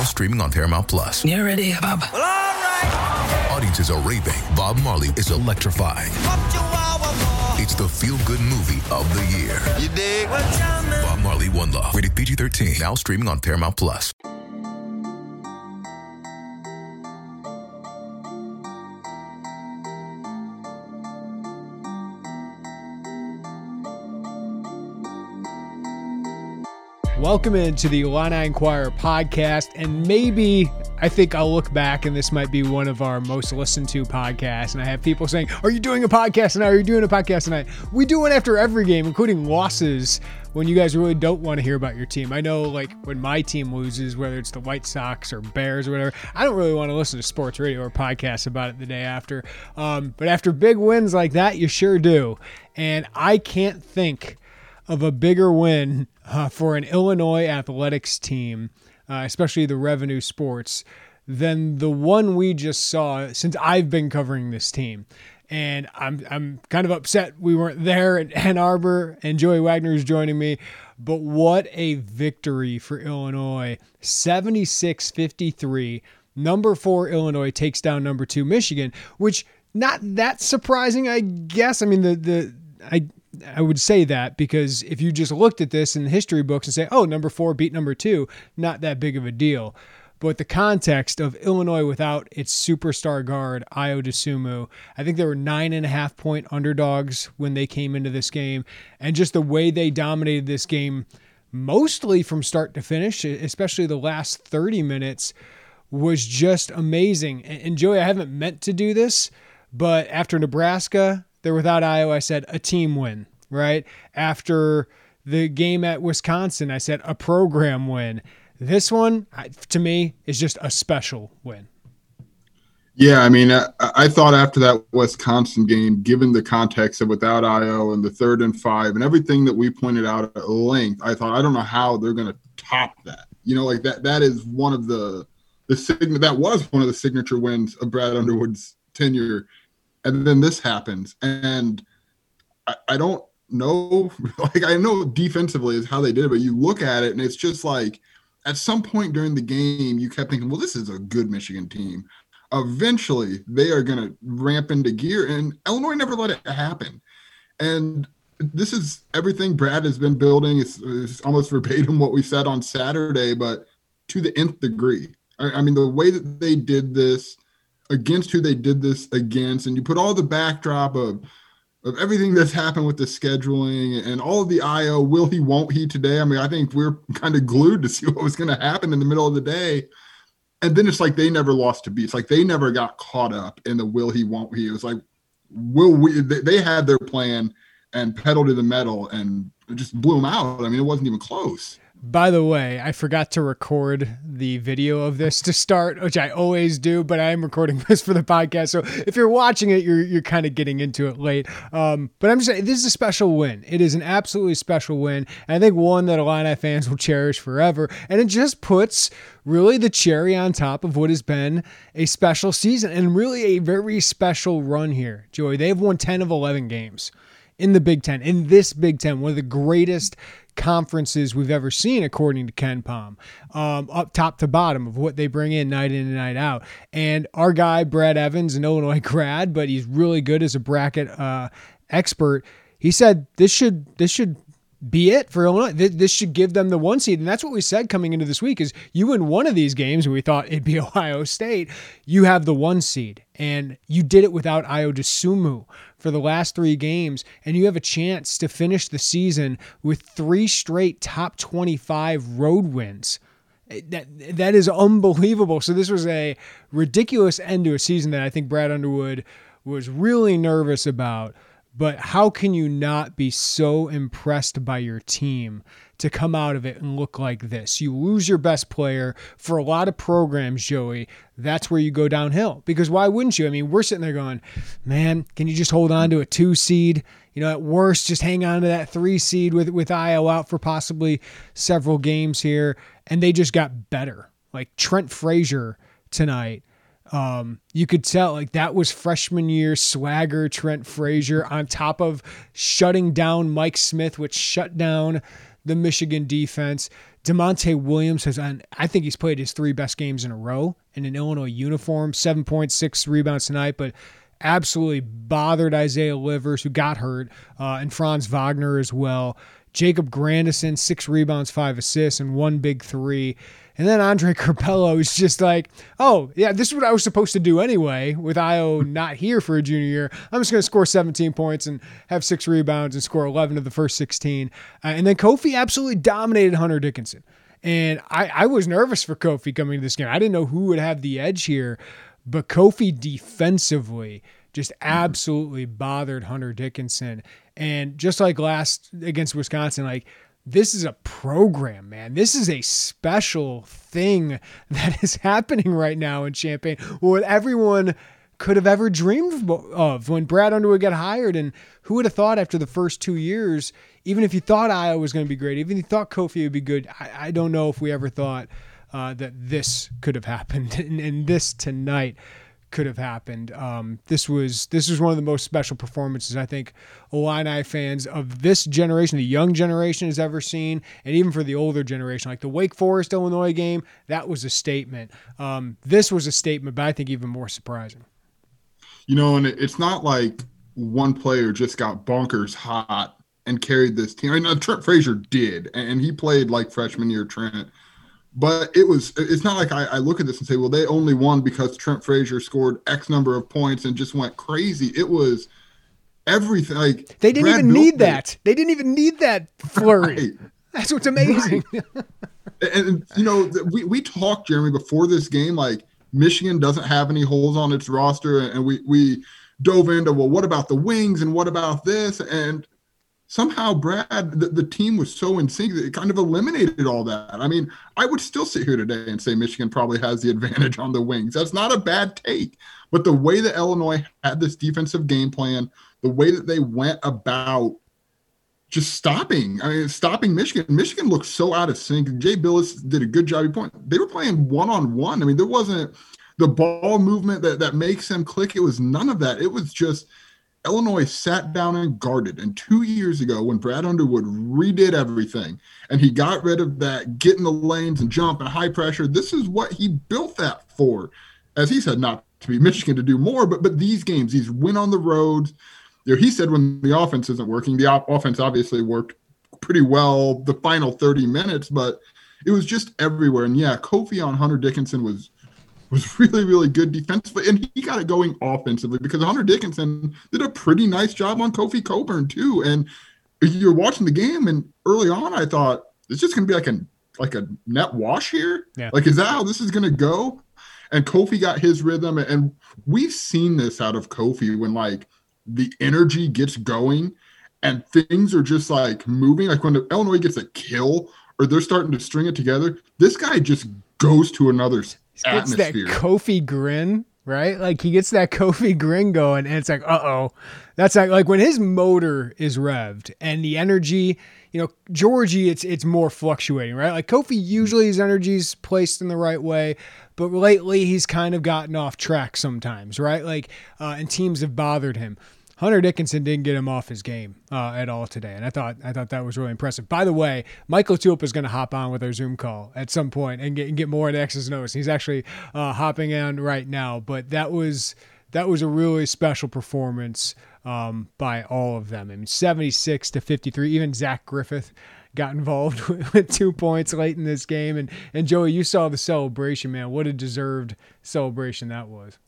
streaming on Paramount Plus. You ready, Bob? Well, all right. Audiences are raving. Bob Marley is electrifying. It's the feel-good movie of the year. You dig? Bob Marley, One Love. Rated PG-13. Now streaming on Paramount Plus. Welcome into the Illini Inquirer podcast, and maybe I think I'll look back and this might be one of our most listened to podcasts, and I have people saying, are you doing a podcast tonight? Are you doing a podcast tonight? We do one after every game, including losses, when you guys really don't want to hear about your team. I know, like, when my team loses, whether it's the White Sox or Bears or whatever, I don't really want to listen to sports radio or podcasts about it the day after. But after big wins like that, you sure do. And I can't think of a bigger win for an Illinois athletics team, especially the Revenue Sports, than the one we just saw since I've been covering this team. And I'm kind of upset we weren't there at Ann Arbor, and Joey Wagner is joining me. But what a victory for Illinois. 76-53. Number 4 Illinois takes down number 2 Michigan, which not that surprising, I guess. I mean, I would say that because if you just looked at this in the history books and say, oh, number 4 beat number 2, not that big of a deal. But the context of Illinois without its superstar guard, Ayo Dosunmu, I think they were 9.5-point underdogs when they came into this game. And just the way they dominated this game, mostly from start to finish, especially the last 30 minutes, was just amazing. And Joey, I haven't meant to do this, but after Nebraska, they're without Ayo, I said a team win, right? After the game at Wisconsin, I said a program win. This one, to me, is just a special win. Yeah, I mean, I thought after that Wisconsin game, given the context of without Ayo and the 3rd and 5 and everything that we pointed out at length, I thought, I don't know how they're going to top that. You know, like that is one of that was one of the signature wins of Brad Underwood's tenure. And then this happens. And I don't know, like I know defensively is how they did it, but you look at it and it's just like at some point during the game, you kept thinking, well, this is a good Michigan team. Eventually, they are going to ramp into gear, and Illinois never let it happen. And this is everything Brad has been building. It's almost verbatim what we said on Saturday, but to the nth degree. I mean, the way that they did this against who they did this against, and you put all the backdrop of everything that's happened with the scheduling and all of the Ayo, will he, won't he today? I mean, I think we're kind of glued to see what was going to happen in the middle of the day. And then it's like they never lost to beat. It's like they never got caught up in the will he, won't he. It was like, will we? They had their plan and pedal to the metal and just blew them out. I mean, it wasn't even close. By the way, I forgot to record the video of this to start, which I always do, but I am recording this for the podcast. So if you're watching it, you're kind of getting into it late. But I'm just saying, this is a special win. It is an absolutely special win. And I think one that Illini fans will cherish forever. And it just puts really the cherry on top of what has been a special season and really a very special run here. Joey, they've won 10 of 11 games in the Big Ten, in this Big Ten, one of the greatest conferences we've ever seen, according to Ken Pom, up top to bottom of what they bring in and night out. And our guy, Brad Evans, an Illinois grad, but he's really good as a bracket expert. He said this should be it for Illinois. This should give them the 1 seed. And that's what we said coming into this week is you win one of these games, and we thought it'd be Ohio State, you have the 1 seed. And you did it without Ayo Dosunmu for the last 3 games, and you have a chance to finish the season with 3 straight top 25 road wins. That is unbelievable. So this was a ridiculous end to a season that I think Brad Underwood was really nervous about. But how can you not be so impressed by your team to come out of it and look like this? You lose your best player. For a lot of programs, Joey, that's where you go downhill. Because why wouldn't you? I mean, we're sitting there going, man, can you just hold on to a 2 seed? You know, at worst, just hang on to that 3 seed with Ayo out for possibly several games here. And they just got better. Like Trent Frazier tonight. You could tell like that was freshman year swagger Trent Frazier on top of shutting down Mike Smith, which shut down the Michigan defense. DeMonte Williams I think he's played his 3 best games in a row in an Illinois uniform, 7.6 rebounds tonight, but absolutely bothered Isaiah Livers, who got hurt, and Franz Wagner as well. Jacob Grandison, 6 rebounds, 5 assists, and 1 big 3. And then Andre Curbelo is just like, oh, yeah, this is what I was supposed to do anyway with Io not here for a junior year. I'm just going to score 17 points and have 6 rebounds and score 11 of the first 16. And then Kofi absolutely dominated Hunter Dickinson. And I was nervous for Kofi coming to this game. I didn't know who would have the edge here, but Kofi defensively just absolutely bothered Hunter Dickinson. And just like last against Wisconsin, like, this is a program, man. This is a special thing that is happening right now in Champaign. What everyone could have ever dreamed of when Brad Underwood got hired. And who would have thought after the first 2 years, even if you thought Iowa was going to be great, even if you thought Kofi would be good, I don't know if we ever thought that this could have happened. And this tonight could have happened. This was one of the most special performances I think Illini fans of this generation, the young generation, has ever seen, and even for the older generation, like the Wake Forest Illinois game, that was a statement. This was a statement, but I think even more surprising. And it's not like one player just got bonkers hot and carried this team. I mean, Trent Frazier did, and he played like freshman year Trent. But it's not like I look at this and say, well, they only won because Trent Frazier scored X number of points and just went crazy. It was everything. Like, they didn't even need that. They didn't even need that flurry. Right. That's what's amazing. Right. And we talked, Jeremy, before this game, like Michigan doesn't have any holes on its roster. And we dove into, well, what about the wings and what about this? And somehow Brad, the team was so in sync that it kind of eliminated all that. I mean, I would still sit here today and say Michigan probably has the advantage on the wings. That's not a bad take. But the way that Illinois had this defensive game plan, the way that they went about just stopping Michigan. Michigan looked so out of sync. Jay Billis did a good job. They were playing one-on-one. I mean, there wasn't the ball movement that makes them click. It was none of that. It was just Illinois sat down and guarded. And 2 years ago, when Brad Underwood redid everything and he got rid of that get in the lanes and jump and high pressure, this is what he built that for. As he said, not to be Michigan to do more, but these games, these win on the road. He said when the offense isn't working, the offense obviously worked pretty well the final 30 minutes, but it was just everywhere. And yeah, Kofi on Hunter Dickinson was really, really good defensively, and he got it going offensively because Hunter Dickinson did a pretty nice job on Kofi Coburn too. And you're watching the game, and early on I thought it's just going to be like a net wash here. Yeah. Like, is that how this is going to go? And Kofi got his rhythm, and we've seen this out of Kofi when like the energy gets going and things are just like moving. Like when Illinois gets a kill or they're starting to string it together, this guy just goes to another atmosphere. He gets that Kofi grin, right? Like he gets that Kofi grin going, and it's like, uh-oh. That's like when his motor is revved and the energy, Georgie, it's more fluctuating, right? Like Kofi, usually his energy's placed in the right way, but lately he's kind of gotten off track sometimes, right? Like, and teams have bothered him. Hunter Dickinson didn't get him off his game at all today, and I thought that was really impressive. By the way, Michael Tulip is going to hop on with our Zoom call at some point and get more into X's and O's. He's actually hopping on right now, but that was a really special performance by all of them. I mean, 76-53. Even Zach Griffith got involved with 2 points late in this game, and Joey, you saw the celebration, man. What a deserved celebration that was.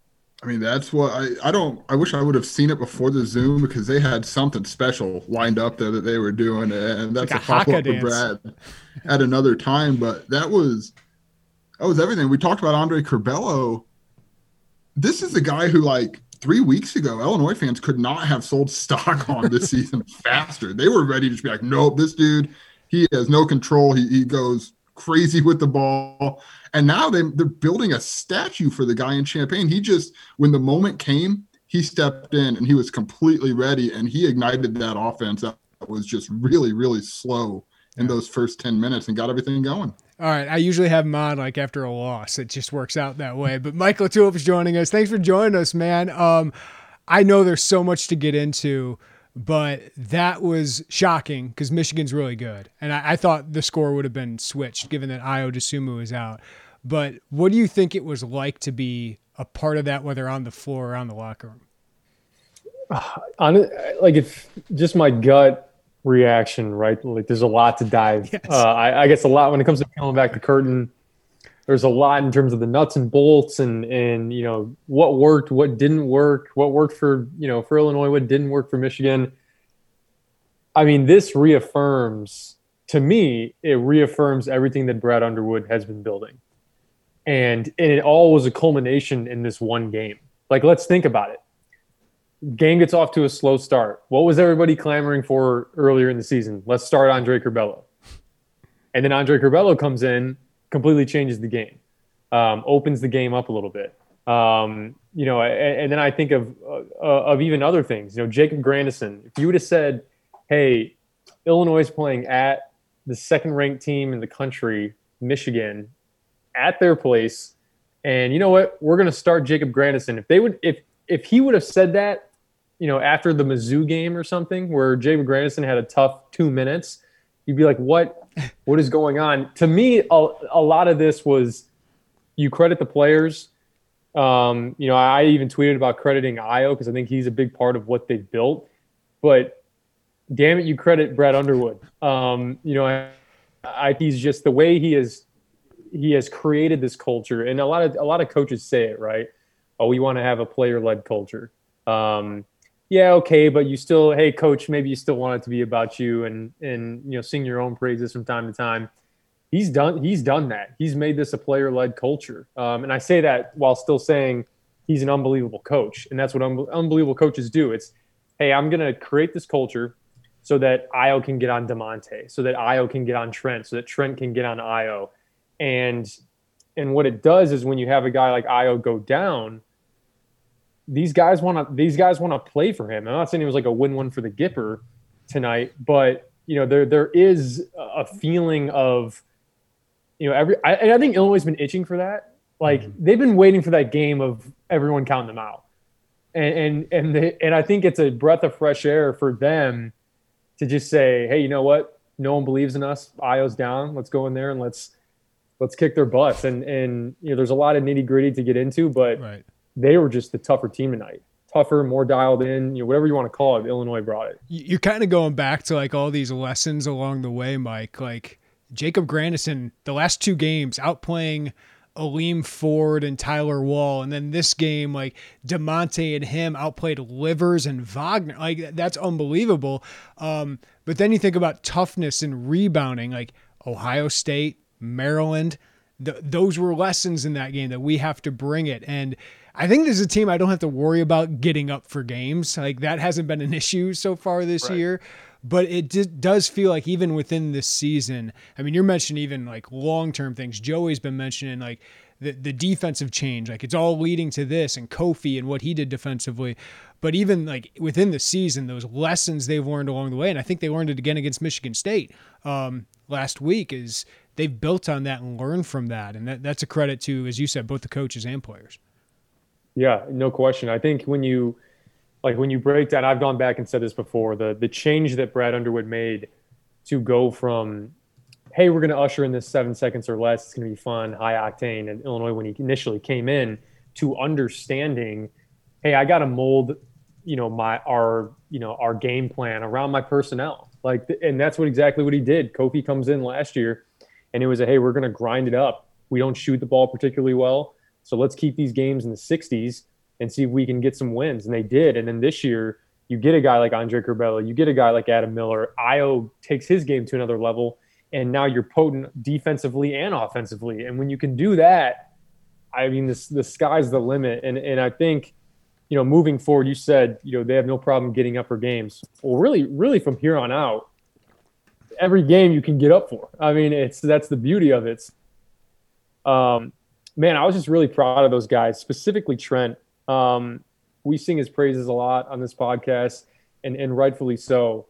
I mean, that's what I wish I would have seen it before the Zoom because they had something special lined up there that they were doing. And that's like a follow-up for Brad at another time. But that was everything. We talked about Andre Curbelo. This is a guy who, like, 3 weeks ago, Illinois fans could not have sold stock on this season faster. They were ready to just be like, nope, this dude, he has no control. He goes crazy with the ball. And now they're building a statue for the guy in Champaign. He just, when the moment came, he stepped in and he was completely ready, and he ignited that offense that was just really, really slow in those first 10 minutes and got everything going. All right. I usually have him on like after a loss. It just works out that way. But Michael Tulip is joining us. Thanks for joining us, man. I know there's so much to get into But that was shocking because Michigan's really good. And I thought the score would have been switched given that Io DeSumo was out. But what do you think it was like to be a part of that, whether on the floor or on the locker room? Like, if just my gut reaction, right? Like, there's a lot to dive. Yes. I guess a lot when it comes to peeling back the curtain. There's a lot in terms of the nuts and bolts and what worked, what didn't work, what worked for Illinois, what didn't work for Michigan. I mean, this reaffirms, to me, it reaffirms everything that Brad Underwood has been building. And it all was a culmination in this one game. Like, let's think about it. Game gets off to a slow start. What was everybody clamoring for earlier in the season? Let's start Andre Curbelo. And then Andre Curbelo comes in, completely changes the game, opens the game up a little bit. And then I think of even other things. Jacob Grandison. If you would have said, hey, Illinois is playing at the second-ranked team in the country, Michigan, at their place, and you know what? We're going to start Jacob Grandison. If he would have said that, after the Mizzou game or something, where Jacob Grandison had a tough 2 minutes, you'd be like, what is going on? To me, a lot of this was, you credit the players. I even tweeted about crediting Io because I think he's a big part of what they've built. But damn it, you credit Brad Underwood. He's just the way he has created this culture, and a lot of coaches say it, right? Oh, we want to have a player-led culture. Yeah, okay, but you still, hey, coach, maybe you still want it to be about you and sing your own praises from time to time. He's done that. He's made this a player-led culture. And I say that while still saying he's an unbelievable coach. And that's what unbelievable coaches do. It's, hey, I'm going to create this culture so that Io can get on DeMonte, so that Io can get on Trent, so that Trent can get on Io. And what it does is when you have a guy like Io go down, these guys want to play for him. I'm not saying it was like a win-win for the Gipper tonight, but there is a feeling of I think Illinois has been itching for that. Like they've been waiting for that game of everyone counting them out, and I think it's a breath of fresh air for them to just say, hey, you know what? No one believes in us. Io's down. Let's go in there and let's kick their butts. And there's a lot of nitty gritty to get into, but. Right. They were just the tougher team tonight. Tougher, more dialed in, whatever you want to call it. Illinois brought it. You're kind of going back to like all these lessons along the way, Mike. Like Jacob Grandison, the last two games, outplaying Aleem Ford and Tyler Wall. And then this game, like DeMonte and him outplayed Livers and Wagner. Like that's unbelievable. But then you think about toughness and rebounding, like Ohio State, Maryland. Those were lessons in that game that we have to bring it. And I think this is a team I don't have to worry about getting up for games. Like that hasn't been an issue so far this year, but it does feel like even within this season, I mean, you're mentioning even like long-term things. Joey's been mentioning like the defensive change, like it's all leading to this and Kofi and what he did defensively. But even like within the season, those lessons they've learned along the way. And I think they learned it again against Michigan State last week is they've built on that and learned from that. And that's a credit to, as you said, both the coaches and players. Yeah, no question. I think when you break down, I've gone back and said this before, the change that Brad Underwood made to go from, hey, we're going to usher in this 7 seconds or less, it's going to be fun, high octane, in Illinois when he initially came in, to understanding, hey, I got to mold, our game plan around my personnel. And that's exactly what he did. Kofi comes in last year, and it was hey, we're going to grind it up. We don't shoot the ball particularly well. So let's keep these games in the 60s and see if we can get some wins. And they did. And then this year, you get a guy like Andre Curbelo, you get a guy like Adam Miller. Io takes his game to another level, and now you're potent defensively and offensively. And when you can do that, I mean, the sky's the limit. And I think, moving forward, you said, they have no problem getting up for games. Well, really from here on out, every game you can get up for. I mean, that's the beauty of it. Man, I was just really proud of those guys, specifically Trent. We sing his praises a lot on this podcast, and rightfully so.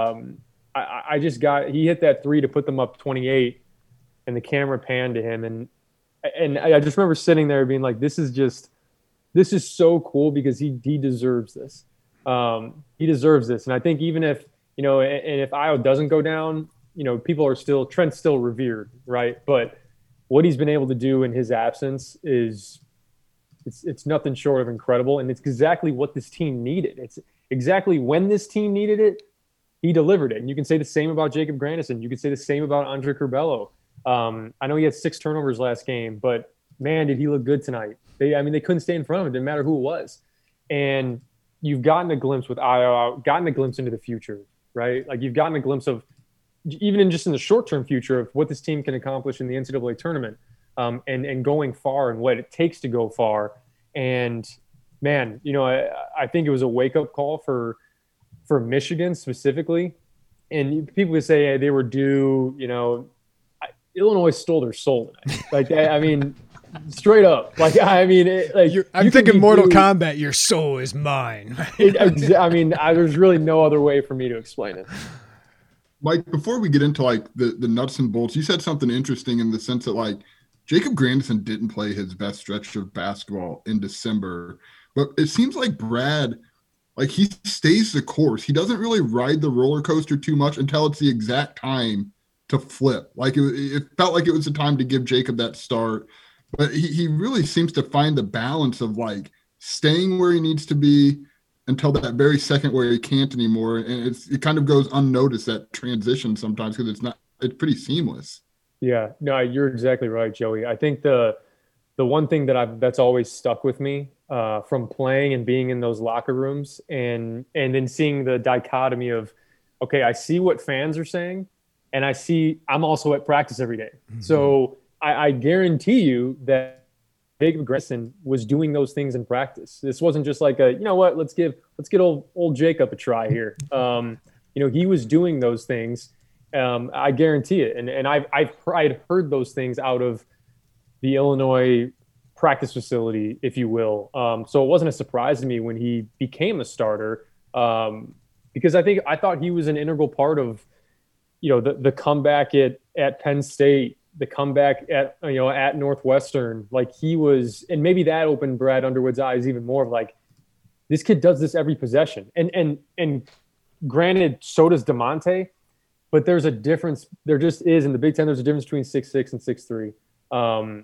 He hit that three to put them up 28, and the camera panned to him, and I just remember sitting there being like, this is so cool because he deserves this. He deserves this. And I think even if, and if Io doesn't go down, people are still, Trent's still revered, right? But what he's been able to do in his absence is it's nothing short of incredible. And it's exactly what this team needed. It's exactly when this team needed it, he delivered it. And you can say the same about Jacob Grandison. You can say the same about Andre Curbelo. I know he had 6 turnovers last game, but man, did he look good tonight. They couldn't stay in front of him. It didn't matter who it was. And you've gotten a glimpse with Io, gotten a glimpse into the future, right? Like you've gotten a glimpse of, even in just in the short-term future, of what this team can accomplish in the NCAA tournament, and going far and what it takes to go far. And man, I think it was a wake-up call for Michigan specifically. And people would say, hey, they were due, Illinois stole their soul tonight. Like that, straight up. Like, I'm thinking Mortal Kombat, your soul is mine. There's really no other way for me to explain it. Mike, before we get into like the nuts and bolts, you said something interesting in the sense that like Jacob Grandison didn't play his best stretch of basketball in December, but it seems like Brad, like he stays the course. He doesn't really ride the roller coaster too much until it's the exact time to flip. Like it felt like it was the time to give Jacob that start, but he really seems to find the balance of like staying where he needs to be until that very second where he can't anymore. And it kind of goes unnoticed, that transition sometimes, because it's pretty seamless. Yeah, no, you're exactly right, Joey. I think the one thing that's always stuck with me from playing and being in those locker rooms and then seeing the dichotomy of, okay, I see what fans are saying, and I'm also at practice every day. Mm-hmm. So I guarantee you that Jacob Grandison was doing those things in practice. This wasn't just like let's get old Jacob a try here. He was doing those things. I guarantee it. And I'd heard those things out of the Illinois practice facility, if you will. So it wasn't a surprise to me when he became a starter, because I thought he was an integral part of, the comeback at Penn State, the comeback at Northwestern. Like he was, and maybe that opened Brad Underwood's eyes even more of like, this kid does this every possession. And granted, so does DeMonte, but there's a difference. There just is in the Big Ten. There's a difference between 6'6" and 6'3".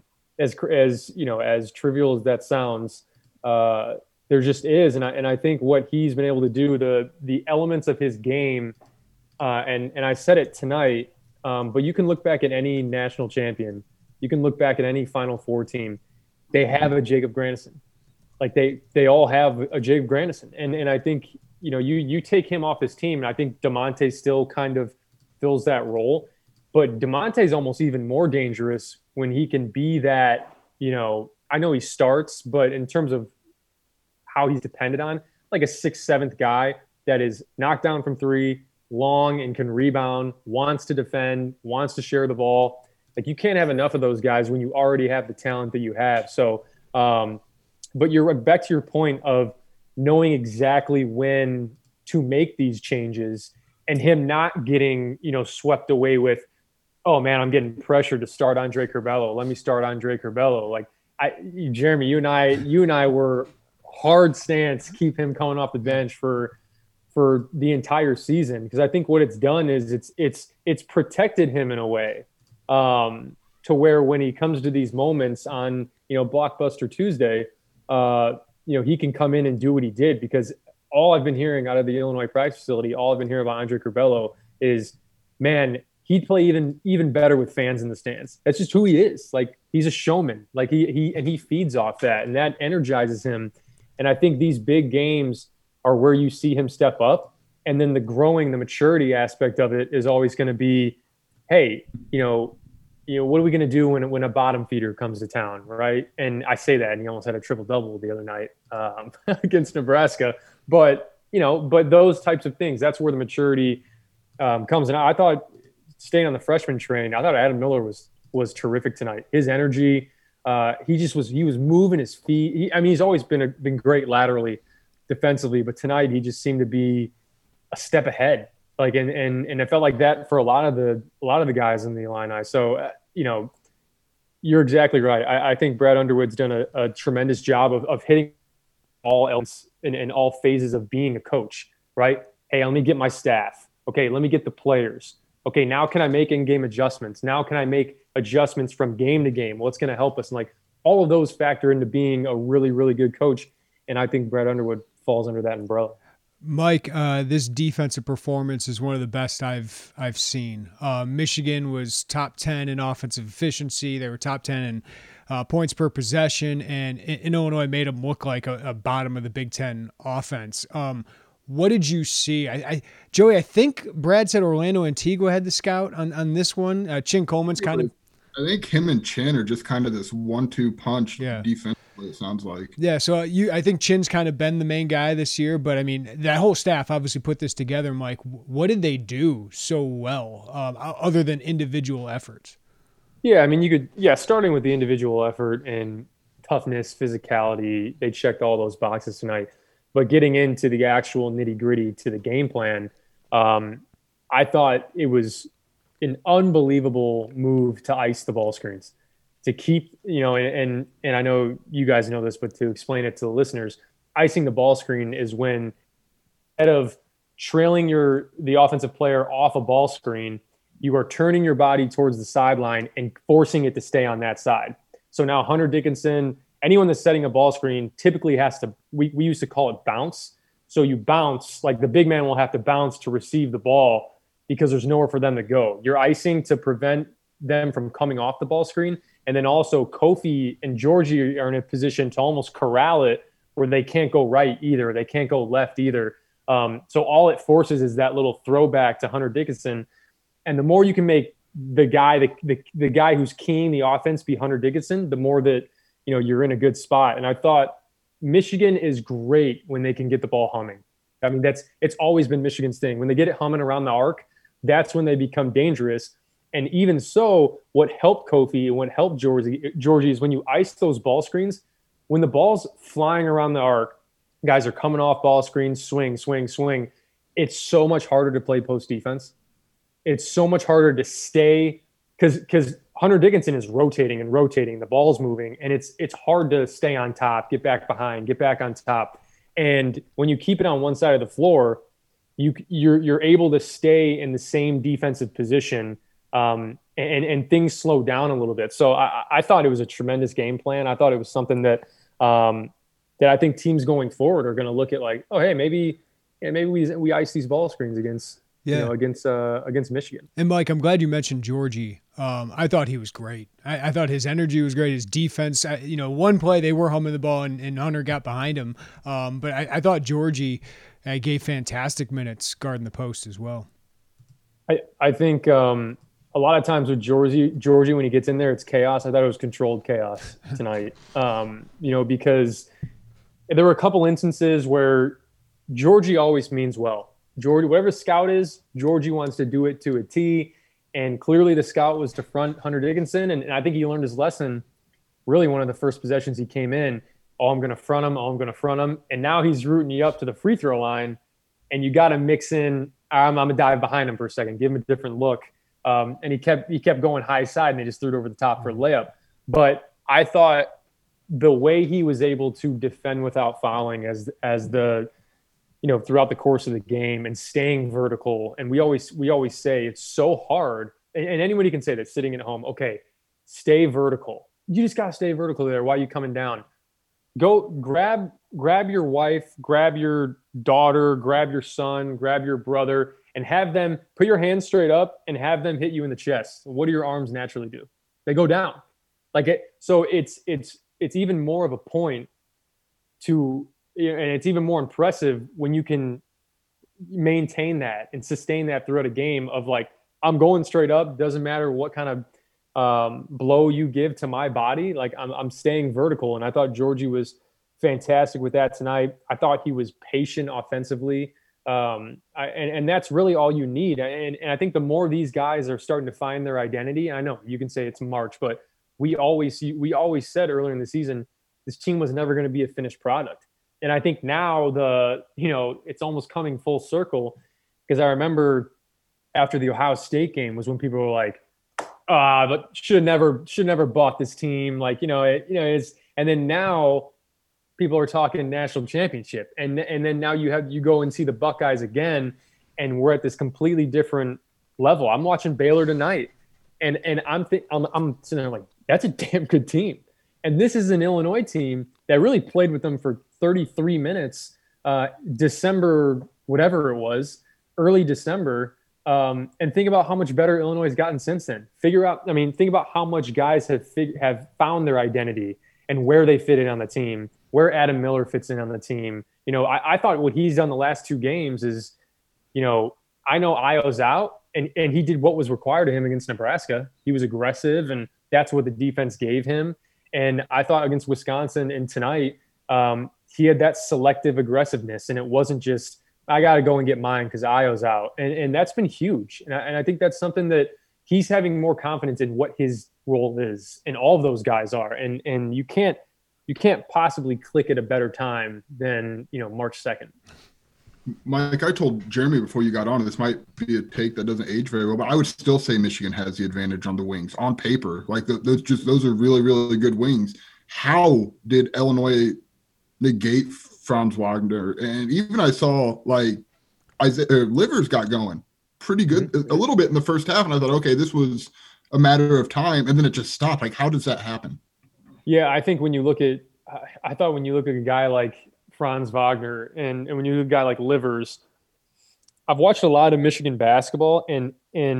As trivial as that sounds, there just is. And I think what he's been able to do, the elements of his game, and I said it tonight, but you can look back at any national champion. You can look back at any Final Four team. They have a Jacob Grandison. Like they all have a Jacob Grandison. And I think, you take him off his team, and I think DeMonte still kind of fills that role. But DeMonte's almost even more dangerous when he can be that, I know he starts, but in terms of how he's depended on, like a 6th, 7th guy that is knocked down from 3, long and can rebound, wants to defend, wants to share the ball. Like you can't have enough of those guys when you already have the talent that you have. So, but you're back to your point of knowing exactly when to make these changes, and him not getting, swept away with, oh man, I'm getting pressured to start Andre Curbelo. Let me start Andre Curbelo. Like Jeremy, you and I were hard stance, keep him coming off the bench for the entire season, because I think what it's done is it's protected him in a way, to where when he comes to these moments on Blockbuster Tuesday, he can come in and do what he did. Because all I've been hearing out of the Illinois practice facility, all I've been hearing about Andre Curbelo is, man, he'd play even better with fans in the stands. That's just who he is. Like he's a showman. Like he feeds off that, and that energizes him. And I think these big games are where you see him step up. And then the maturity aspect of it is always going to be, hey, what are we going to do when a bottom feeder comes to town, right? And I say that, and he almost had a triple-double the other night against Nebraska. But those types of things, that's where the maturity comes. And I thought, staying on the freshman train, I thought Adam Miller was terrific tonight. His energy, he was moving his feet. He's always been great laterally, defensively, but tonight he just seemed to be a step ahead. Like, and it felt like that for a lot of the guys in the Illini. So, you're exactly right. I think Brad Underwood's done a tremendous job of hitting all elements in all phases of being a coach, right? Hey, let me get my staff. Okay, let me get the players. Okay, now can I make in-game adjustments? Now can I make adjustments from game to game? What's going to help us? And like all of those factor into being a really, really good coach. And I think Brad Underwood falls under that umbrella. Mike, this defensive performance is one of the best I've seen. Michigan was top 10 in offensive efficiency. They were top 10 in points per possession, and in Illinois made them look like a bottom of the Big Ten offense. What did you see? Joey, I think Brad said Orlando Antigua had the scout on this one. Chin Coleman's kind of. I think him and Chin are just kind of this 1-2 punch defensively, it sounds like. Yeah, so I think Chin's kind of been the main guy this year, but I mean, that whole staff obviously put this together. Mike, what did they do so well other than individual efforts? Yeah, I mean, starting with the individual effort and toughness, physicality, they checked all those boxes tonight. But getting into the actual nitty-gritty to the game plan, I thought it was an unbelievable move to ice the ball screens, to keep, and I know you guys know this, but to explain it to the listeners, icing the ball screen is when, instead of trailing the offensive player off a ball screen, you are turning your body towards the sideline and forcing it to stay on that side. So now Hunter Dickinson, anyone that's setting a ball screen typically has to, we used to call it bounce. So you bounce, like the big man will have to bounce to receive the ball because there's nowhere for them to go. You're icing to prevent them from coming off the ball screen. And then also Kofi and Georgie are in a position to almost corral it where they can't go right either. They can't go left either. So all it forces is that little throwback to Hunter Dickinson. And the more you can make the guy, the guy who's keying the offense be Hunter Dickinson, the more that, you're in a good spot. And I thought Michigan is great when they can get the ball humming. I mean, it's always been Michigan's thing. When they get it humming around the arc, that's when they become dangerous. And even so, what helped Kofi and what helped Georgie is when you ice those ball screens, when the ball's flying around the arc, guys are coming off ball screens, swing. It's so much harder to play post defense. It's so much harder to stay because Hunter Dickinson is rotating, the ball's moving, and it's hard to stay on top, get back behind, get back on top. And when you keep it on one side of the floor, you're able to stay in the same defensive position, and things slow down a little bit. So I thought it was a tremendous game plan. I thought it was something that I think teams going forward are going to look at like, oh, hey, maybe we ice these ball screens against Michigan. And Mike, I'm glad you mentioned Georgie. I thought he was great. I thought his energy was great. His defense, one play they were humming the ball and Hunter got behind him. But I thought Georgie gave fantastic minutes guarding the post as well. I think a lot of times with Georgie, when he gets in there, it's chaos. I thought it was controlled chaos tonight. Because there were a couple instances where Georgie always means well. Georgie, whatever scout is, Georgie wants to do it to a T. And clearly the scout was to front Hunter Dickinson. And I think he learned his lesson really one of the first possessions he came in. Oh, I'm going to front him. And now he's rooting you up to the free throw line. And you got to mix in, I'm going to dive behind him for a second, give him a different look. And he kept going high side and they just threw it over the top for a layup. But I thought the way he was able to defend without fouling as the throughout the course of the game and staying vertical. And we always say it's so hard. And anybody can say that sitting at home, okay, stay vertical. You just got to stay vertical there. Why are you coming down? Go grab your wife, grab your daughter, grab your son, grab your brother, and have them put your hands straight up and have them hit you in the chest. What do your arms naturally do? They go down. So it's even more of a point to, and it's even more impressive when you can maintain that and sustain that throughout a game of like, I'm going straight up. Doesn't matter what kind of blow you give to my body. Like I'm staying vertical. And I thought Georgie was fantastic with that tonight. I thought he was patient offensively. And that's really all you need. And I think the more these guys are starting to find their identity, I know you can say it's March, but we always said earlier in the season, this team was never going to be a finished product. And I think now it's almost coming full circle, because I remember after the Ohio State game was when people were like, but should have never bought this team. And then now people are talking national championship. And then now you go and see the Buckeyes again, and we're at this completely different level. I'm watching Baylor tonight, and I'm sitting there like, that's a damn good team. And this is an Illinois team that really played with them for 33 minutes, December, whatever it was, early December. And think about how much better Illinois has gotten since then. Think about how much guys have found their identity and where they fit in on the team, where Adam Miller fits in on the team. You know, I thought what he's done the last 2 games is, you know, I know Io's out, and he did what was required of him against Nebraska. He was aggressive, and that's what the defense gave him. And I thought against Wisconsin and tonight, he had that selective aggressiveness, and it wasn't just, I got to go and get mine because Io's out. And that's been huge. And I think that's something that he's having more confidence in what his role is, and all of those guys are. And you can't possibly click at a better time than, you know, March 2nd. Mike, I told Jeremy before you got on, this might be a take that doesn't age very well, but I would still say Michigan has the advantage on the wings on paper. Like those are really, really good wings. How did Illinois negate Franz Wagner? And even I saw like Livers got going pretty good a little bit in the first half, and I thought, okay, this was a matter of time, and then it just stopped. Like, how does that happen? Yeah, I think when you look at a guy like Franz Wagner and when you look at a guy like Livers, I've watched a lot of Michigan basketball, and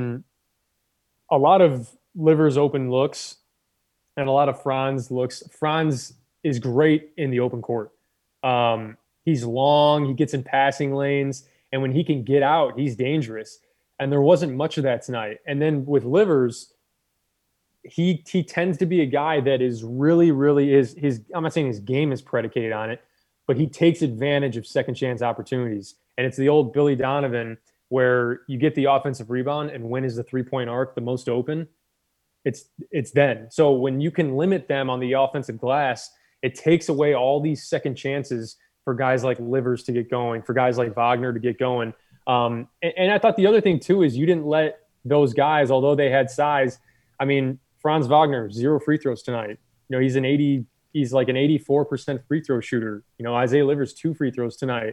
a lot of Livers open looks and a lot of Franz looks. Franz is great in the open court. He's long, he gets in passing lanes, and when he can get out, he's dangerous. And there wasn't much of that tonight. And then with Livers, he tends to be a guy that is really, really his I'm not saying his game is predicated on it, but he takes advantage of second chance opportunities. And it's the old Billy Donovan where you get the offensive rebound, and when is the 3-point arc the most open? It's then. So when you can limit them on the offensive glass, it takes away all these second chances for guys like Livers to get going, for guys like Wagner to get going. And I thought the other thing too is you didn't let those guys, although they had size. I mean, Franz Wagner, 0 free throws tonight. You know, he's like an 84% free throw shooter. You know, Isaiah Livers, 2 free throws tonight.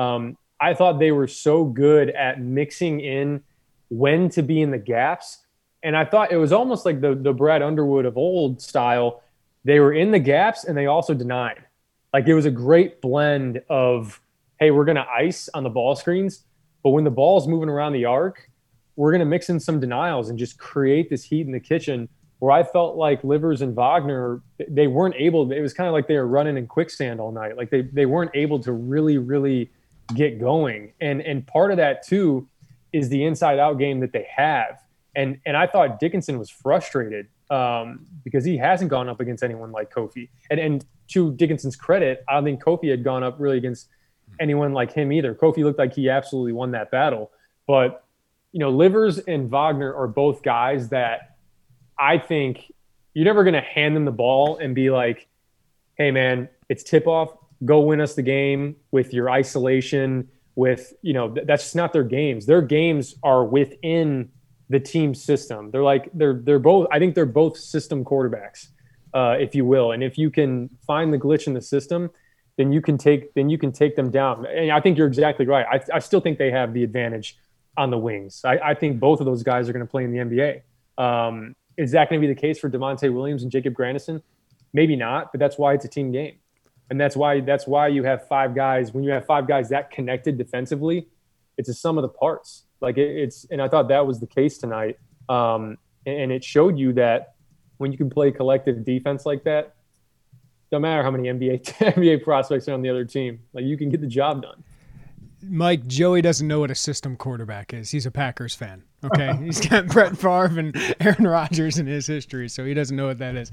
I thought they were so good at mixing in when to be in the gaps. And I thought it was almost like the Brad Underwood of old style. They were in the gaps and they also denied. Like, it was a great blend of, hey, we're going to ice on the ball screens, but when the ball's moving around the arc, we're going to mix in some denials and just create this heat in the kitchen, where I felt like Livers and Wagner, they weren't able – it was kind of like they were running in quicksand all night. Like, they weren't able to really, really get going. And part of that, too, is the inside-out game that they have. And I thought Dickinson was frustrated because he hasn't gone up against anyone like Kofi. And to Dickinson's credit, I don't think Kofi had gone up really against anyone like him either. Kofi looked like he absolutely won that battle. But, you know, Livers and Wagner are both guys that I think you're never going to hand them the ball and be like, hey, man, it's tip-off. Go win us the game with your isolation, with, you know, that's just not their games. Their games are within the team system. They're both, I think they're both system quarterbacks, if you will. And if you can find the glitch in the system, then you can take them down. And I think you're exactly right. I still think they have the advantage on the wings. I think both of those guys are going to play in the NBA. Is that going to be the case for DeMonte Williams and Jacob Grandison? Maybe not, but that's why it's a team game. And that's why you have 5 guys. When you have 5 guys that connected defensively, it's a sum of the parts. Like, and I thought that was the case tonight. And it showed you that when you can play collective defense like that, no matter how many NBA prospects are on the other team, like, you can get the job done. Mike, Joey doesn't know what a system quarterback is. He's a Packers fan. Okay. He's got Brett Favre and Aaron Rodgers in his history, so he doesn't know what that is.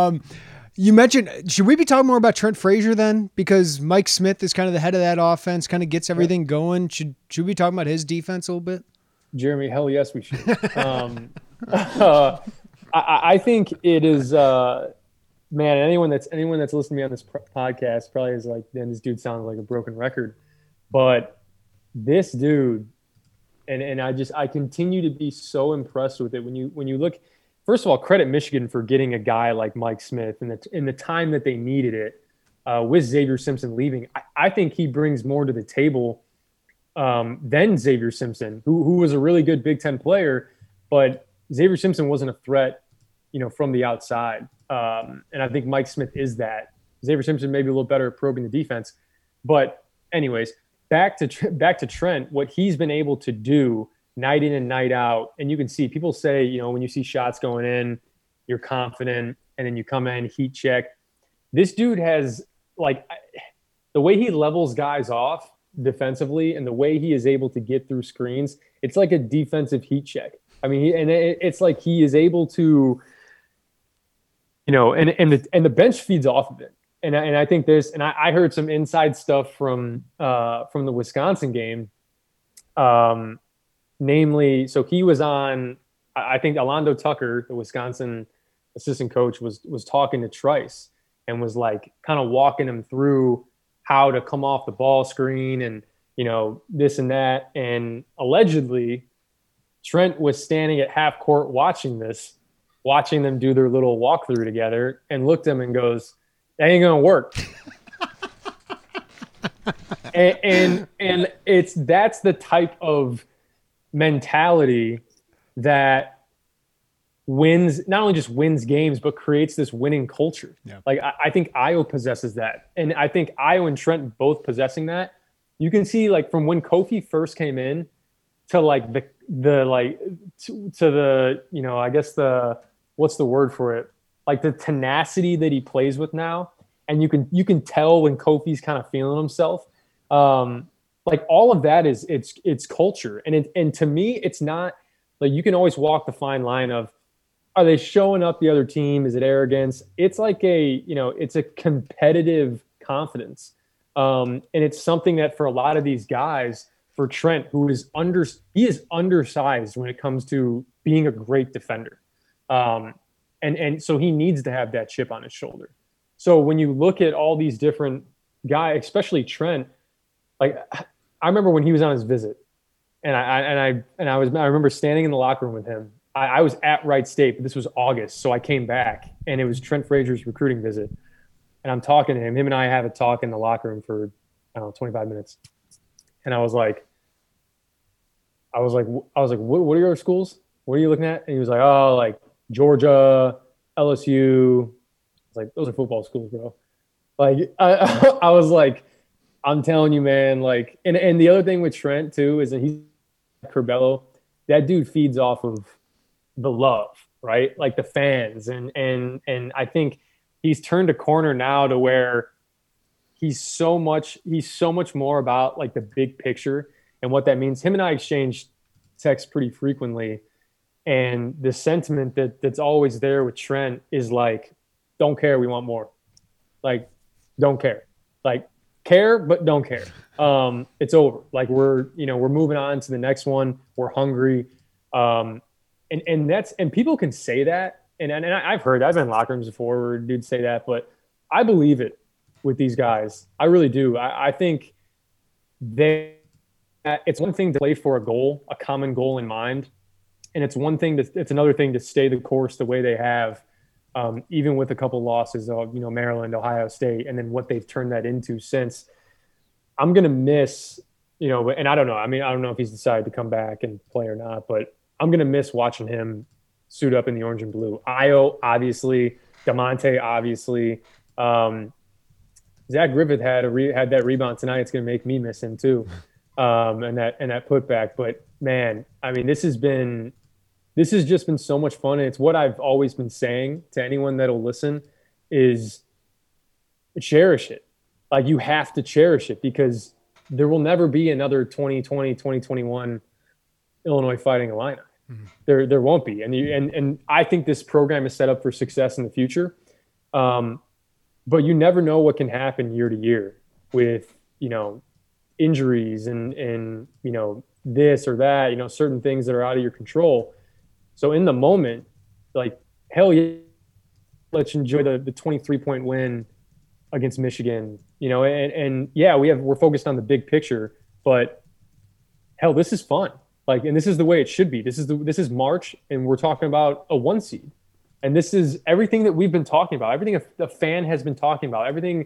You mentioned, should we be talking more about Trent Frazier then? Because Mike Smith is kind of the head of that offense, kind of gets everything going. Should we be talking about his defense a little bit? Jeremy, hell yes, we should. I think it is, man, anyone that's listening to me on this podcast probably is like, man, this dude sounds like a broken record. But this dude, and I continue to be so impressed with it. When you look, first of all, credit Michigan for getting a guy like Mike Smith in the time that they needed it. with Xavier Simpson leaving. I think he brings more to the table than Xavier Simpson, who was a really good Big Ten player, but Xavier Simpson wasn't a threat, from the outside. And I think Mike Smith is that. Xavier Simpson may be a little better at probing the defense. But anyways, back to Trent, what he's been able to do night in and night out. And you can see people say, when you see shots going in, you're confident, and then you come in, heat check. This dude has, the way he levels guys off defensively and the way he is able to get through screens, it's like a defensive heat check. I mean, it's like he is able to, and the bench feeds off of it. And I think I heard some inside stuff from the Wisconsin game. Namely, so he was on, I think Alondo Tucker, the Wisconsin assistant coach, was talking to Trice and was kind of walking him through how to come off the ball screen and, this and that. And allegedly Trent was standing at half court watching them do their little walkthrough together, and looked at him and goes, "That ain't going to work." and that's the type of mentality that not only just wins games, but creates this winning culture. Yeah. I think Io possesses that. And I think Io and Trent both possessing that. You can see from when Kofi first came in to I guess what's the word for it? The tenacity that he plays with now. And you can tell when Kofi's kind of feeling himself. All of that it's culture. And to me, it's not you can always walk the fine line of, are they showing up the other team? Is it arrogance? It's it's a competitive confidence. And it's something that for a lot of these guys, for Trent, he is undersized when it comes to being a great defender. And so he needs to have that chip on his shoulder. So when you look at all these different guys, especially Trent, I remember when he was on his visit, and I remember standing in the locker room with him. I was at Wright State, but this was August, so I came back, and it was Trent Frazier's recruiting visit. And I'm talking to him. Him and I have a talk in the locker room for, 25 minutes. And I was like, what are your schools? What are you looking at? And he was like, oh, Georgia, LSU. I was like, those are football schools, bro. I was like, I'm telling you, man. And the other thing with Trent too is that he's Curbelo. That dude feeds off of the love, right? The fans, and I think he's turned a corner now to where he's so much more about the big picture and what that means. Him and I exchange texts pretty frequently, and the sentiment that's always there with Trent is don't care, we want more. Don't care. Care, but don't care. It's over. We're moving on to the next one. We're hungry. And people can say that. And I've heard, I've been in locker rooms before where dudes say that, but I believe it with these guys. I really do. I think it's one thing to play for a goal, a common goal in mind. And it's another thing to stay the course the way they have, even with a couple losses of, Maryland, Ohio State, and then what they've turned that into since. I'm going to miss, and I don't know. I mean, I don't know if he's decided to come back and play or not, but I'm going to miss watching him suit up in the orange and blue. Io, obviously. DeMonte, obviously. Zach Griffith had that rebound tonight. It's going to make me miss him too, and that putback. But man, I mean, this has just been so much fun, and it's what I've always been saying to anyone that'll listen is cherish it. You have to cherish it because there will never be another 2020, 2021 Illinois Fighting Illini. Mm-hmm. There won't be, and I think this program is set up for success in the future. But you never know what can happen year to year with injuries and this or that, certain things that are out of your control. So in the moment, hell yeah, let's enjoy the 23-point win against Michigan, and yeah, we're focused on the big picture, but hell, this is fun. And this is the way it should be. This is March, and we're talking about a 1 seed. And this is everything that we've been talking about, everything the fan has been talking about, everything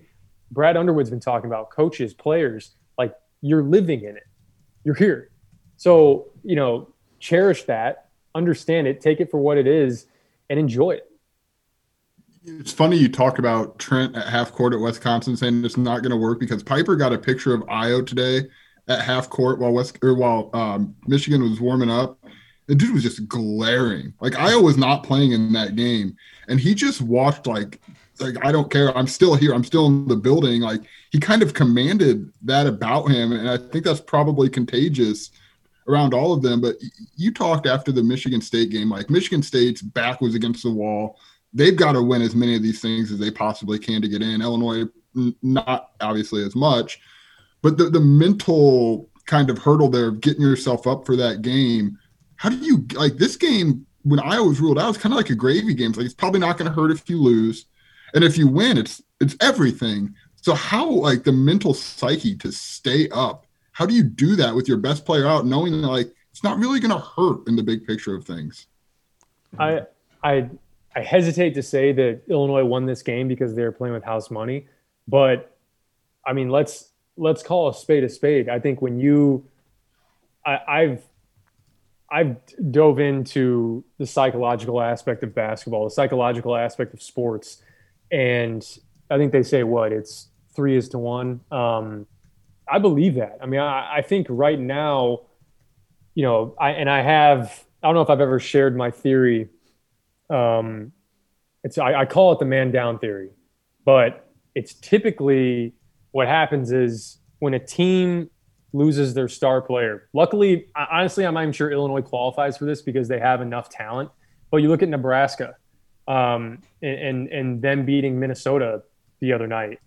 Brad Underwood's been talking about, coaches, players, like you're living in it. You're here. So, cherish that, understand it, take it for what it is, and enjoy it. It's funny you talk about Trent at half court at Wisconsin saying it's not going to work, because Piper got a picture of Io today at half court while Michigan was warming up. The dude was just glaring. Like, Io was not playing in that game, and he just watched like I don't care. I'm still here. I'm still in the building. Like, he kind of commanded that about him, and I think that's probably contagious around all of them. But you talked after the Michigan State game, like Michigan State's back was against the wall. They've got to win as many of these things as they possibly can to get in. Illinois, not obviously as much, but the mental kind of hurdle there of getting yourself up for that game. How do you like this game? When Iowa was ruled out, it's kind of like a gravy game. It's like, it's probably not going to hurt if you lose, and if you win, it's everything. So how, like, the mental psyche to stay up? How do you do that with your best player out, knowing that, like, it's not really going to hurt in the big picture of things? I hesitate to say that Illinois won this game because they were playing with house money, but I mean, let's call a spade a spade. I think when I've dove into the psychological aspect of basketball, the psychological aspect of sports, and I think they say it's 3-1. I believe that. I mean, I think right now, I don't know if I've ever shared my theory. I call it the man down theory, but it's typically what happens is when a team loses their star player. Luckily, honestly, I'm not even sure Illinois qualifies for this because they have enough talent. But you look at Nebraska, and them beating Minnesota the other night,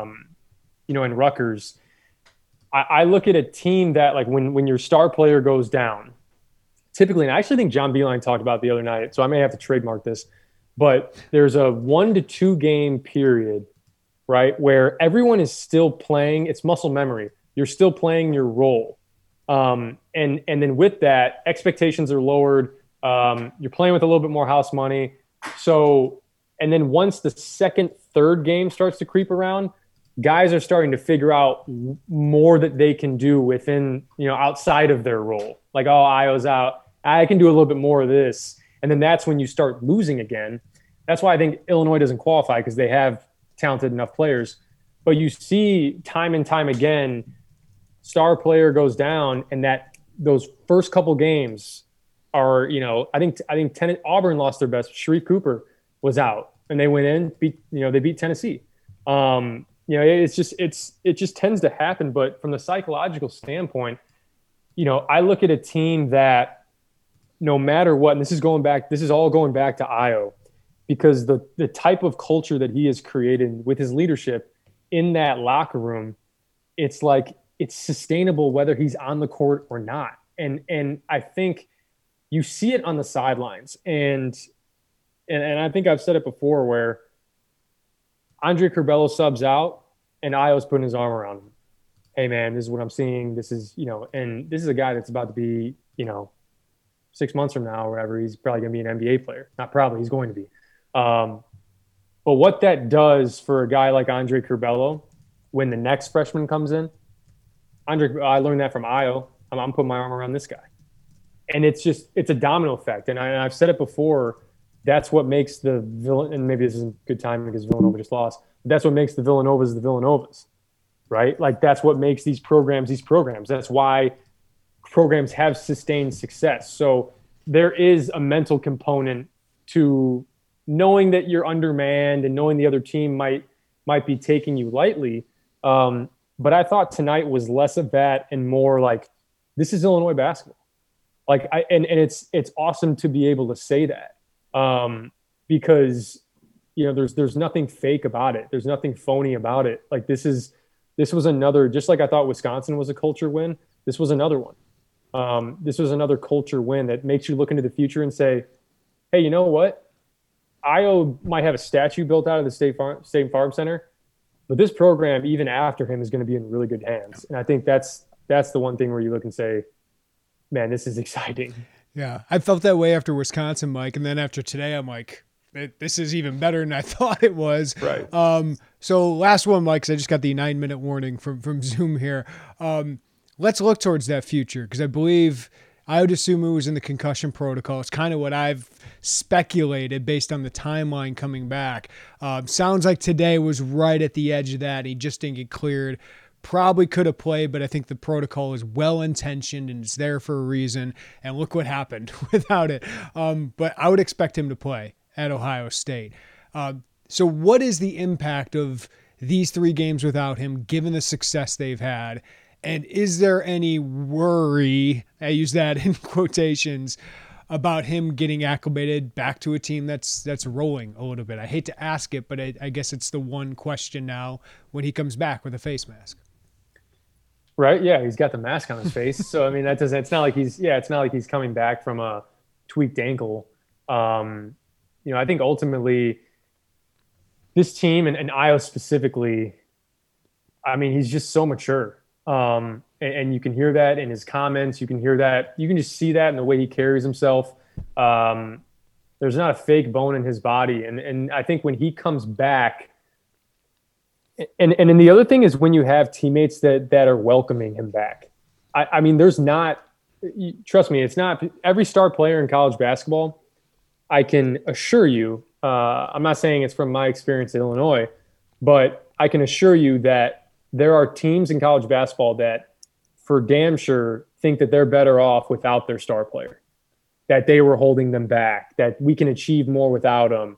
in Rutgers. I look at a team that, like, when your star player goes down, typically, and I actually think John Beilein talked about it the other night, so I may have to trademark this, but there's a 1 to 2 game period, right, where everyone is still playing. It's muscle memory. You're still playing your role. And then with that, expectations are lowered. You're playing with a little bit more house money. So, and then once the second, third game starts to creep around, guys are starting to figure out more that they can do within, outside of their role. Like, Io's out. I can do a little bit more of this. And then that's when you start losing again. That's why I think Illinois doesn't qualify, because they have talented enough players. But you see time and time again, star player goes down, and those first couple games are, I think Auburn lost their best. Sharif Cooper was out, and they went in, they beat Tennessee. It just tends to happen. But from the psychological standpoint, I look at a team that no matter what, and this is all going back to Io, because the type of culture that he has created with his leadership in that locker room, it's like, it's sustainable whether he's on the court or not. And I think you see it on the sidelines. And I think I've said it before, where Andre Curbelo subs out and Io's putting his arm around him. Hey man, this is what I'm seeing. This is, and this is a guy that's about to be, 6 months from now or wherever, he's probably going to be an NBA player. Not probably, he's going to be. But what that does for a guy like Andre Curbelo, when the next freshman comes in, I learned that from Io. I'm putting my arm around this guy. And it's a domino effect. And I've said it before, that's what makes the villain, and maybe this isn't good timing because Villanova just lost, but that's what makes the Villanovas, right? Like, that's what makes these programs. That's why programs have sustained success. So there is a mental component to knowing that you're undermanned and knowing the other team might be taking you lightly. But I thought tonight was less of that and more like, this is Illinois basketball. Like, it's awesome to be able to say that, because there's nothing fake about it. There's nothing phony about it. Like, this was another, just like I thought Wisconsin was a culture win. This was another one. This was another culture win that makes you look into the future and say, hey, you know what? Io might have a statue built out of the State Farm Center, but this program, even after him, is going to be in really good hands. And I think that's the one thing where you look and say, man, this is exciting. Yeah, I felt that way after Wisconsin, Mike. And then after today, I'm like, this is even better than I thought it was. Right. So last one, Mike, 'cause I just got the 9-minute warning from Zoom here. Let's look towards that future, because I believe Ayo Dosunmu was in the concussion protocol. It's kind of what I've speculated based on the timeline coming back. Sounds like today was right at the edge of that. He just didn't get cleared. Probably could have played, but I think the protocol is well-intentioned and it's there for a reason. And look what happened without it. But I would expect him to play at Ohio State. So what is the impact of these 3 games without him, given the success they've had? And is there any worry, I use that in quotations, about him getting acclimated back to a team that's rolling a little bit? I hate to ask it, but I guess it's the one question now when he comes back with a face mask. Right. Yeah. He's got the mask on his face. So, I mean, it's not like he's coming back from a tweaked ankle. I think ultimately this team and Ayo specifically, I mean, he's just so mature. And you can hear that in his comments. You can hear that. You can just see that in the way he carries himself. There's not a fake bone in his body. And I think when he comes back, and then the other thing is when you have teammates that are welcoming him back. I mean, there's not, trust me, it's not every star player in college basketball. I can assure you, I'm not saying it's from my experience at Illinois, but I can assure you that there are teams in college basketball that for damn sure think that they're better off without their star player, that they were holding them back, that we can achieve more without them.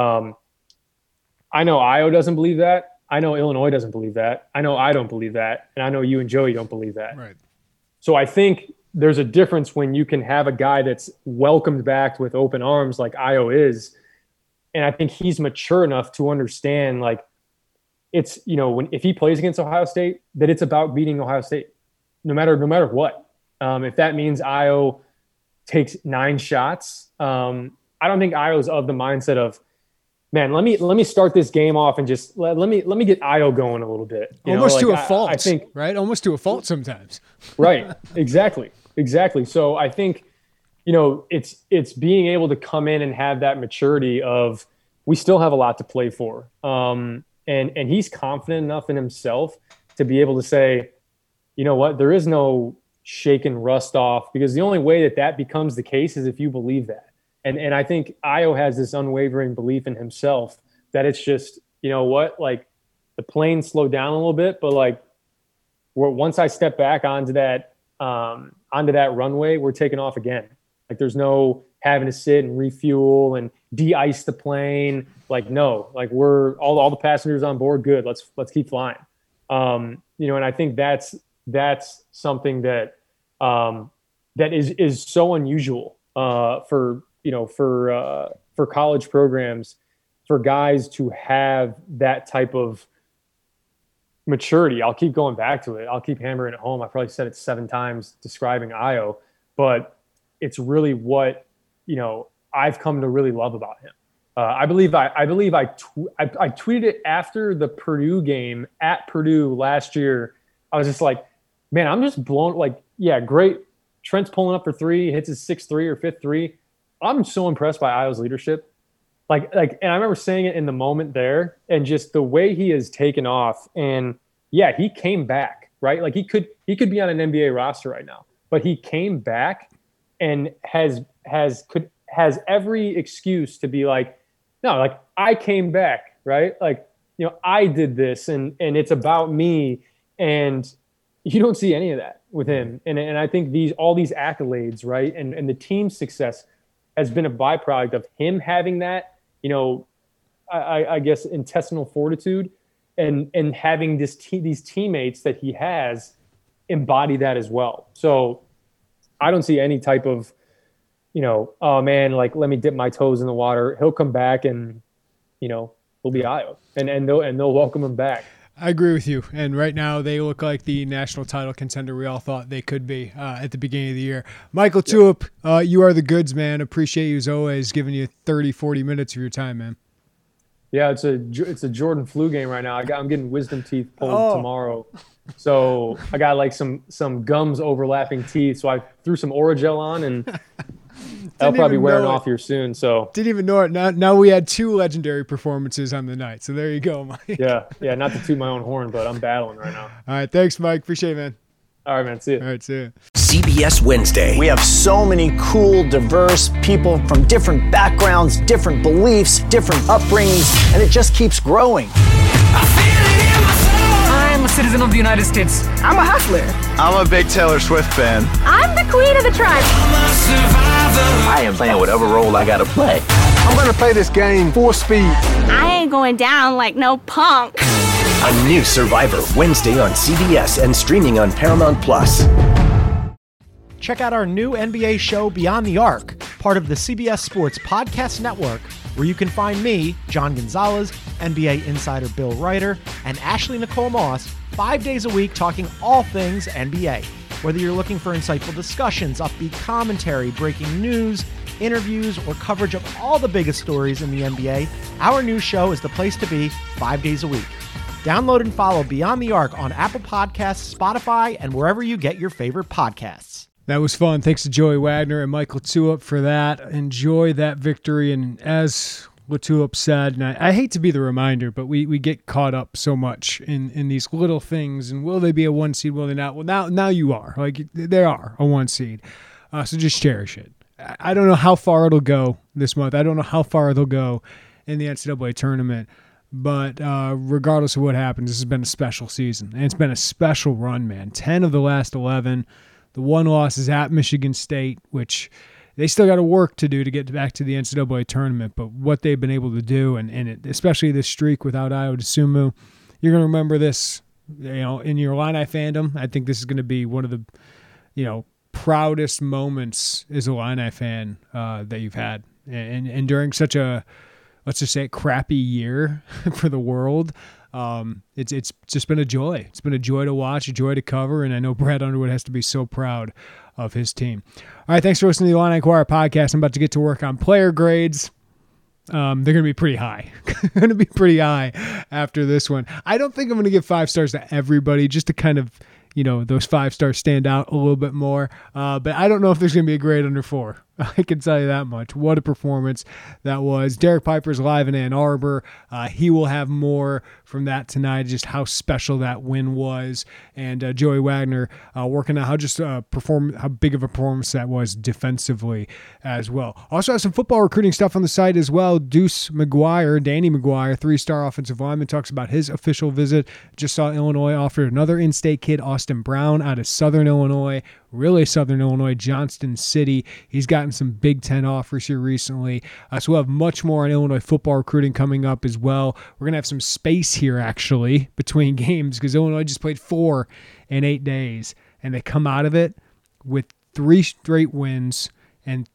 I know Ayo doesn't believe that. I know Illinois doesn't believe that. I know I don't believe that. And I know you and Joey don't believe that. Right. So I think there's a difference when you can have a guy that's welcomed back with open arms like Ayo is. And I think he's mature enough to understand, like, it's, if he plays against Ohio State, that it's about beating Ohio State, no matter what. If that means Ayo takes 9 shots, I don't think Ayo's of the mindset of, man, let me start this game off and just let me get Ayo going a little bit. Almost to a fault, I think, right? Almost to a fault sometimes. Right. Exactly. So I think, it's being able to come in and have that maturity of, we still have a lot to play for. And he's confident enough in himself to be able to say, you know what, there is no shaking rust off, because the only way that becomes the case is if you believe that. And I think Ayo has this unwavering belief in himself that it's just, you know what, like the plane slowed down a little bit, but like once I step back onto that runway, we're taking off again. Like there's no having to sit and refuel and de-ice the plane. Like, no, like we're all the passengers on board. Good. Let's keep flying. And I think that's something that is so unusual for college programs, for guys to have that type of maturity. I'll keep going back to it. I'll keep hammering it home. I probably said it 7 times describing Ayo, but it's really what, I've come to really love about him. I tweeted it after the Purdue game at Purdue last year. I was just like, man, I'm just blown. Like, yeah, great. Trent's pulling up for 3, hits his 6th 3 or 5th 3. I'm so impressed by Ayo's leadership. And I remember saying it in the moment there, and just the way he has taken off. And yeah, he came back, right? Like he could be on an NBA roster right now, but he came back and has every excuse to be like, no, like I came back, right? Like, I did this and it's about me. And you don't see any of that with him. And I think all these accolades, right? And the team's success has been a byproduct of him having that, I guess, intestinal fortitude and having these teammates that he has embody that as well. So I don't see any type of, oh man, like let me dip my toes in the water. He'll come back and, he'll be Ayo and they'll welcome him back. I agree with you. And right now they look like the national title contender we all thought they could be at the beginning of the year. Michael Tulip, you are the goods, man. Appreciate you as always, giving you 30, 40 minutes of your time, man. Yeah, it's a Jordan flu game right now. I'm getting wisdom teeth pulled tomorrow. So I got like some gums overlapping teeth. So I threw some Orajel on and That'll probably be wearing off here soon. So didn't even know it. Now we had 2 legendary performances on the night. So there you go, Mike. Yeah. Not to toot my own horn, but I'm battling right now. All right, thanks, Mike. Appreciate it, man. All right, man. See you. All right, see you. CBS Wednesday. We have so many cool, diverse people from different backgrounds, different beliefs, different upbringings, and it just keeps growing. I'm a citizen of the United States. I'm a hustler. I'm a big Taylor Swift fan. I'm the queen of the tribe. I am playing whatever role I gotta play. I'm gonna play this game full speed. I ain't going down like no punk. A new Survivor Wednesday on CBS and streaming on Paramount Plus. Check out our new NBA show Beyond the Arc, part of the CBS Sports Podcast Network, where you can find me, John Gonzalez, NBA insider Bill Ryder, and Ashley Nicole Moss 5 days a week talking all things NBA. Whether you're looking for insightful discussions, upbeat commentary, breaking news, interviews, or coverage of all the biggest stories in the NBA, our new show is the place to be 5 days a week. Download and follow Beyond the Arc on Apple Podcasts, Spotify, and wherever you get your favorite podcasts. That was fun. Thanks to Joey Wagner and Michael Latulippe for that. Enjoy that victory. And as Latulippe said, and I hate to be the reminder, but we get caught up so much in these little things. And will they be a 1 seed? Will they not? Well, now you are. Like, they are a 1 seed. So just cherish it. I don't know how far it'll go this month. I don't know how far they'll go in the NCAA tournament. But regardless of what happens, this has been a special season. And it's been a special run, man. 10 of the last 11. The one loss is at Michigan State, which they still got to work to do to get back to the NCAA tournament. But what they've been able to do, and especially this streak without Ayo Dosunmu, you're going to remember this, in your Illini fandom. I think this is going to be one of the, proudest moments as a Illini fan that you've had. And during such a, let's just say, crappy year for the world, it's just been a joy. It's been a joy to watch, a joy to cover, and I know Brad Underwood has to be so proud of his team. All right, thanks for listening to the Illini Inquirer podcast. I'm about to get to work on player grades. They're going to be pretty high. Going to be pretty high after this one. I don't think I'm going to give 5 stars to everybody, just to kind of, those 5 stars stand out a little bit more. But I don't know if there's going to be a grade under 4. I can tell you that much. What a performance that was. Derek Piper's live in Ann Arbor. He will have more from that tonight, just how special that win was. And Joey Wagner working out how big of a performance that was defensively as well. Also have some football recruiting stuff on the site as well. Deuce McGuire, Danny McGuire, 3-star offensive lineman, talks about his official visit. Just saw Illinois offered another in-state kid, Austin Brown, out of Southern Illinois. Really Southern Illinois, Johnston City. He's gotten some Big Ten offers here recently. So we'll have much more on Illinois football recruiting coming up as well. We're going to have some space here, actually, between games because Illinois just played 4 in 8 days, and they come out of it with 3 straight wins and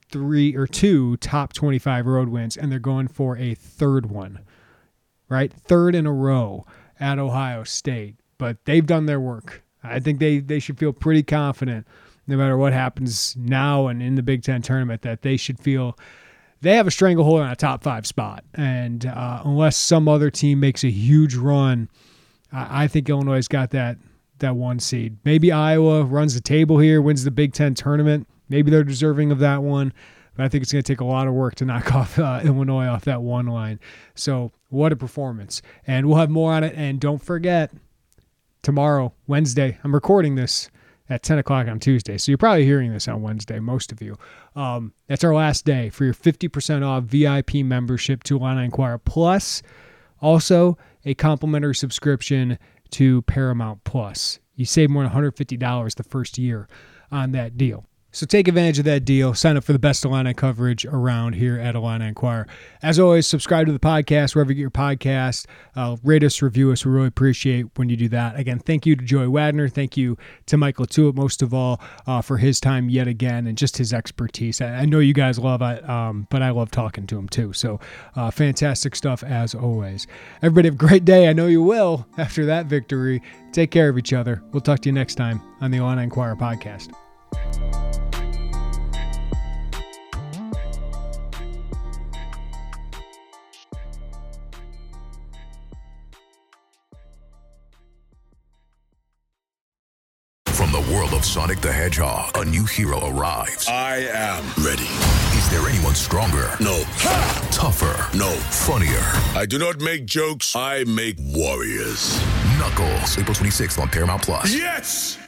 2 top 25 road wins, and they're going for a 3rd one, right? 3rd in a row at Ohio State. But they've done their work. I think they should feel pretty confident no matter what happens now and in the Big Ten tournament that they should feel they have a stranglehold on a top 5 spot. And unless some other team makes a huge run, I think Illinois got that 1 seed. Maybe Iowa runs the table here, wins the Big Ten tournament. Maybe they're deserving of that one. But I think it's going to take a lot of work to knock off Illinois off that 1 line. So what a performance. And we'll have more on it. And don't forget, tomorrow, Wednesday, I'm recording this at 10 o'clock on Tuesday. So you're probably hearing this on Wednesday, most of you. That's our last day for your 50% off VIP membership to Illini Inquirer, plus also a complimentary subscription to Paramount Plus. You save more than $150 the first year on that deal. So take advantage of that deal. Sign up for the best Illini coverage around here at Illini Inquirer. As always, subscribe to the podcast wherever you get your podcast. Rate us, review us. We really appreciate when you do that. Again, thank you to Joey Wagner. Thank you to Michael Latulippe, most of all, for his time yet again and just his expertise. I know you guys love it, but I love talking to him too. So fantastic stuff as always. Everybody have a great day. I know you will after that victory. Take care of each other. We'll talk to you next time on the Illini Inquirer podcast. From From the world of Sonic the Hedgehog, a new hero arrives. I am ready. Is there anyone stronger? No. Tougher? No. Funnier? I do not make jokes, I make warriors. Knuckles, April 26th on Paramount+. Yes!